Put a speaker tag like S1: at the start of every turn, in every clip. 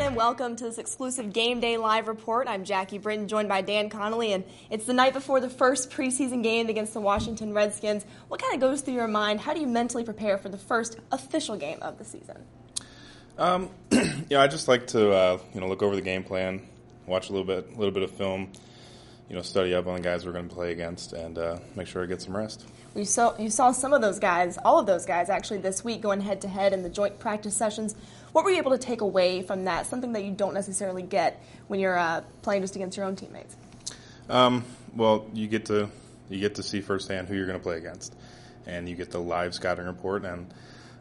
S1: and welcome to this exclusive Game Day Live report. I'm Jackie Britton, joined by Dan Connolly, and it's the night before the first preseason game against the Washington Redskins. What kind of goes through your mind? How do you mentally prepare for the first official game of the season?
S2: I just like to look over the game plan, watch a little bit of film, study up on the guys we're going to play against, and make sure I get some rest.
S1: You saw some of those guys, all of those guys actually this week going head-to-head in the joint practice sessions. What were you able to take away from that, something that you don't necessarily get when you're playing just against your own teammates?
S2: Well, you get to see firsthand who you're going to play against, and you get the live scouting report. And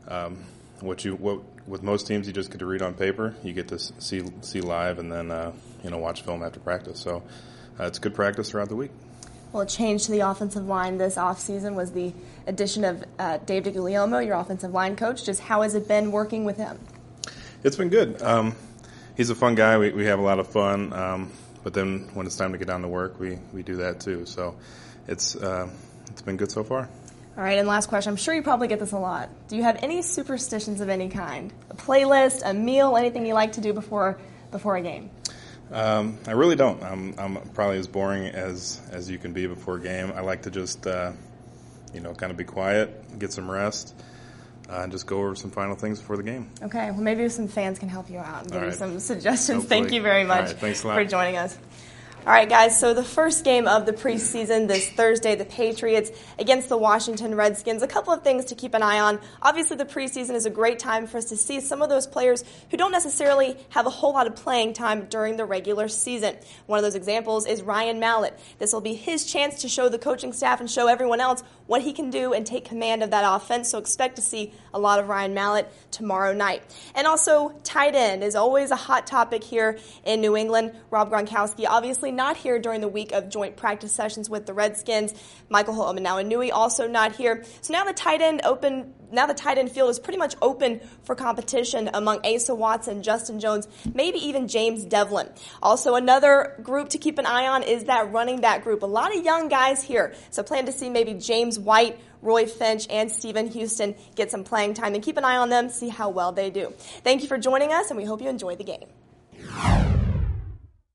S2: with most teams, you just get to read on paper. You get to see live, and then watch film after practice. So it's good practice throughout the week.
S1: Well, a change to the offensive line this offseason was the addition of Dave DiGuglielmo, your offensive line coach. Just how has it been working with him?
S2: It's been good. He's a fun guy. We have a lot of fun. But then when it's time to get down to work, we do that too. So it's been good so far.
S1: All right, and last question. I'm sure you probably get this a lot. Do you have any superstitions of any kind? A playlist, a meal, anything you like to do before a game?
S2: I really don't. I'm probably as boring as you can be before a game. I like to just kind of be quiet, get some rest, and just go over some final things before the game.
S1: Okay. Well, maybe some fans can help you out and give you some suggestions.
S2: Hopefully.
S1: Thank you very much
S2: Thanks a lot
S1: for joining us. All right, guys, so the first game of the preseason this Thursday, the Patriots against the Washington Redskins. A couple of things to keep an eye on. Obviously, the preseason is a great time for us to see some of those players who don't necessarily have a whole lot of playing time during the regular season. One of those examples is Ryan Mallett. This will be his chance to show the coaching staff and show everyone else what he can do and take command of that offense, so expect to see a lot of Ryan Mallett tomorrow night. And also, tight end is always a hot topic here in New England. Rob Gronkowski obviously not here during the week of joint practice sessions with the Redskins. Michael Hoomanawanui also not here. So now the tight end field is pretty much open for competition among Asa Watson, Justin Jones, maybe even James Devlin. Also, another group to keep an eye on is that running back group. A lot of young guys here, so plan to see maybe James White, Roy Finch, and Stephen Houston get some playing time, and keep an eye on them, see how well they do. Thank you for joining us, and we hope you enjoy the game.